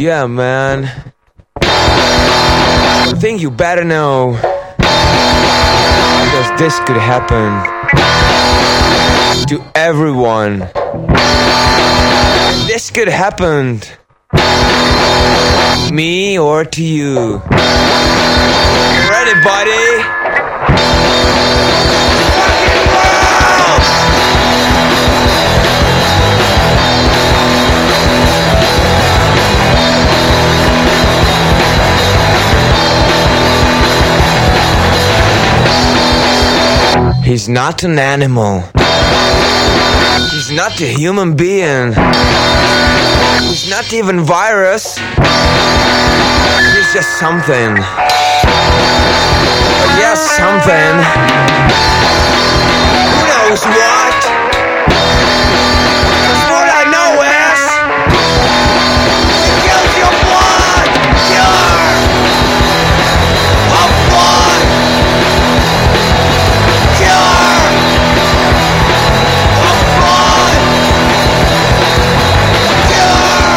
Yeah, man. I think you better know, because this could happen to everyone. This could happen to me or to you. Ready, buddy? He's not an animal. He's not a human being. He's not even virus. He's just something. But yes, something. Who knows what? 'Cause what I know is he kills your blood. Killer of blood. Killer of blood. Killer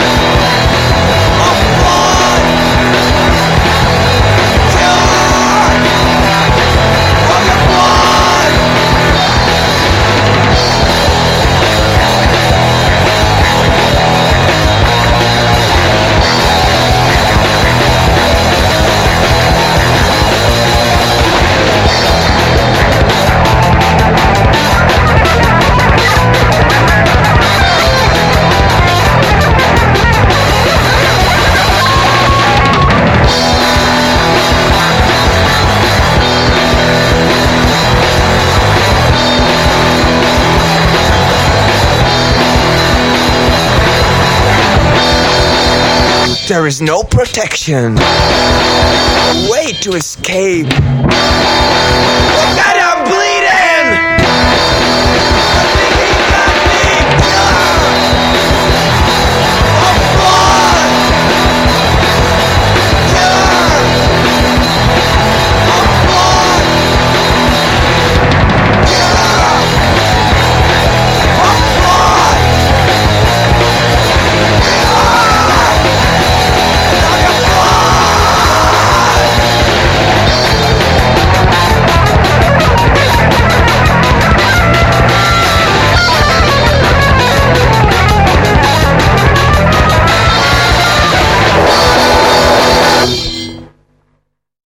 of blood. Killer of your blood. There is no protection. Way to escape. Look at